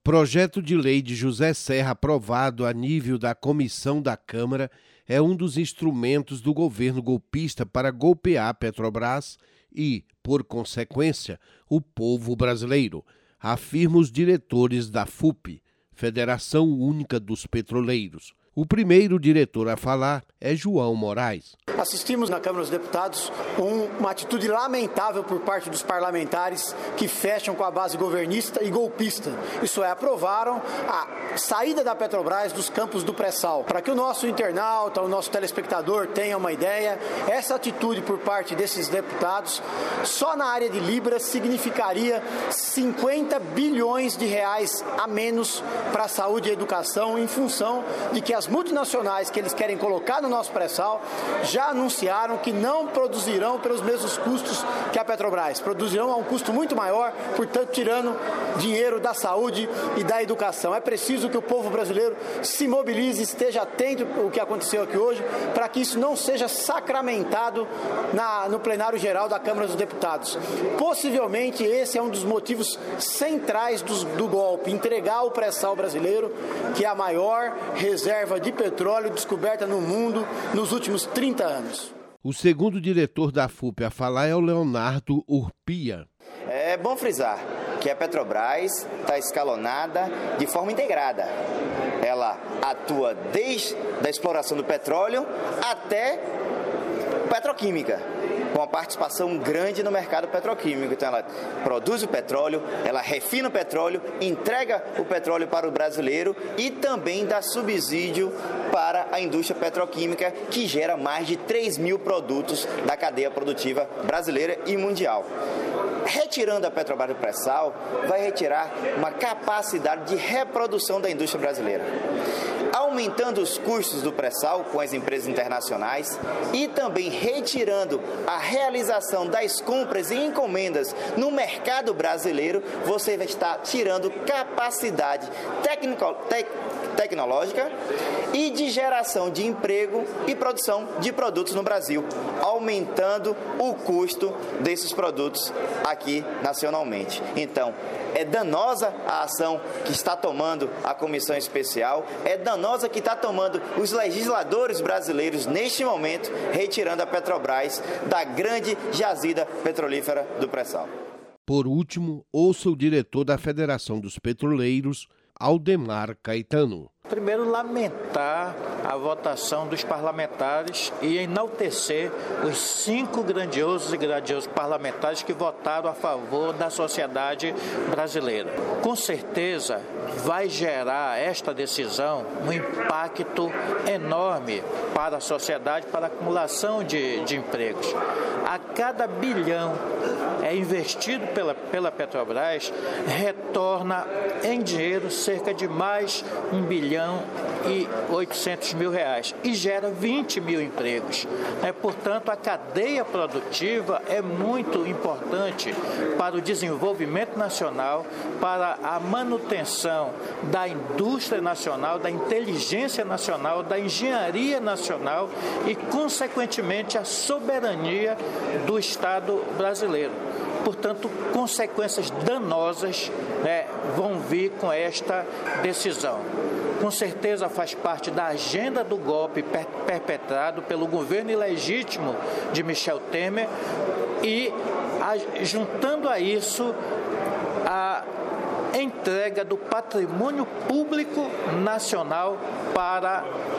Projeto de lei de José Serra aprovado a nível da comissão da Câmara é um dos instrumentos do governo golpista para golpear a Petrobras e, por consequência, o povo brasileiro, afirmam os diretores da FUP, Federação Única dos Petroleiros. O primeiro diretor a falar é João Moraes. Assistimos na Câmara dos Deputados uma atitude lamentável por parte dos parlamentares que fecham com a base governista e golpista. Isso é, aprovaram a saída da Petrobras dos campos do pré-sal. Para que o nosso internauta, o nosso telespectador tenha uma ideia, essa atitude por parte desses deputados, só na área de Libras, significaria 50 bilhões de reais a menos para a saúde e a educação, em função de que as multinacionais que eles querem colocar no nosso pré-sal já anunciaram que não produzirão pelos mesmos custos que a Petrobras, produzirão a um custo muito maior, portanto tirando dinheiro da saúde e da educação. É preciso que o povo brasileiro se mobilize, esteja atento ao que aconteceu aqui hoje, para que isso não seja sacramentado no plenário geral da Câmara dos Deputados. Possivelmente esse é um dos motivos centrais do golpe, entregar o pré-sal brasileiro, que é a maior reserva de petróleo descoberta no mundo nos últimos 30 anos. O segundo diretor da FUP a falar é o Leonardo Urpia. É bom frisar que a Petrobras está escalonada de forma integrada. Ela atua desde a exploração do petróleo até petroquímica, com uma participação grande no mercado petroquímico. Então ela produz o petróleo, ela refina o petróleo, entrega o petróleo para o brasileiro e também dá subsídio para a indústria petroquímica, que gera mais de 3 mil produtos da cadeia produtiva brasileira e mundial. Retirando a Petrobras do pré-sal, vai retirar uma capacidade de reprodução da indústria brasileira, aumentando os custos do pré-sal com as empresas internacionais e também retirando a realização das compras e encomendas no mercado brasileiro. Você vai estar tirando capacidade tecnológica e de geração de emprego e produção de produtos no Brasil, aumentando o custo desses produtos aqui nacionalmente. Então, é danosa a ação que está tomando a comissão especial, é danosa que está tomando os legisladores brasileiros neste momento, retirando a Petrobras da grande jazida petrolífera do pré-sal. Por último, ouça o diretor da Federação dos Petroleiros, Aldemar Caetano. Primeiro, lamentar a votação dos parlamentares e enaltecer os 5 grandiosos parlamentares que votaram a favor da sociedade brasileira. Com certeza, vai gerar esta decisão um impacto enorme para a sociedade, para a acumulação de empregos. A cada bilhão investido pela Petrobras, retorna em dinheiro cerca de mais 1 bilhão e 800 mil reais e gera 20 mil empregos. Portanto, a cadeia produtiva é muito importante para o desenvolvimento nacional, para a manutenção da indústria nacional, da inteligência nacional, da engenharia nacional e, consequentemente, a soberania do Estado brasileiro. Portanto, consequências danosas vão vir com esta decisão. Com certeza faz parte da agenda do golpe perpetrado pelo governo ilegítimo de Michel Temer e, juntando a isso, a entrega do patrimônio público nacional para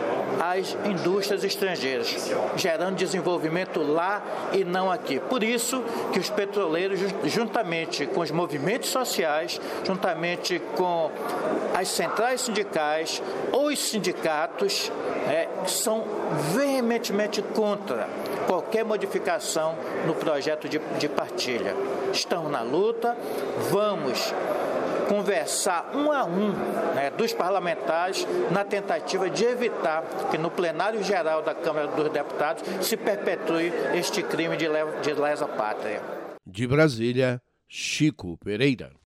as indústrias estrangeiras, gerando desenvolvimento lá e não aqui. Por isso que os petroleiros, juntamente com os movimentos sociais, juntamente com as centrais sindicais ou os sindicatos, são veementemente contra qualquer modificação no projeto de partilha. Estamos na luta, vamos conversar um a um dos parlamentares na tentativa de evitar que no plenário geral da Câmara dos Deputados se perpetue este crime de lesa pátria. De Brasília, Chico Pereira.